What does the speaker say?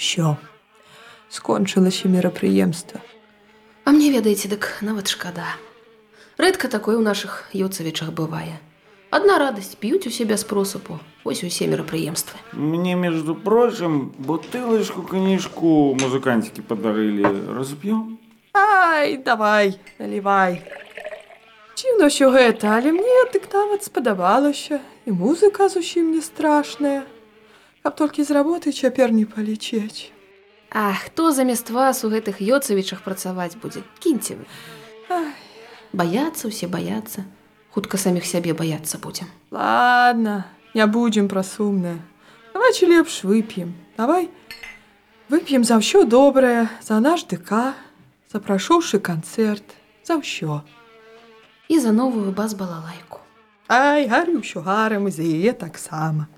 Всё. Скончылася мерапрыемства. А мне, ведаеце, дык нават шкада. Рэдка такое ў нашых Ёцавічах бывае. Одна радасць, п'юць усе без просыпу. Вось усе мерапрыемствы. Мне, между прочим, бутылочку коньячку музыкантики подарили. Разопьем? Ай, давай, наливай. Дзіўна ўсё гэта, але мне дык нават спадабалася. І музыка зусім не страшная. Каб толькі з работы цяпер не палечець. А хто замест вас у гэтых Ёцавічах працаваць будзе? Кіньце вы. Баяцца, усе баяцца. Хутка саміх сябе баяцца будзем. Ладно, не будзем пра сумнае. Давайце лепш вып'ем. Давай вып'ем за ўсё добрае, за наш ДК, за прайшоўшы канцэрт, за ўсё. І за новую бас-балалайку. Ай, гарю ўсё гарам, і за яе таксама.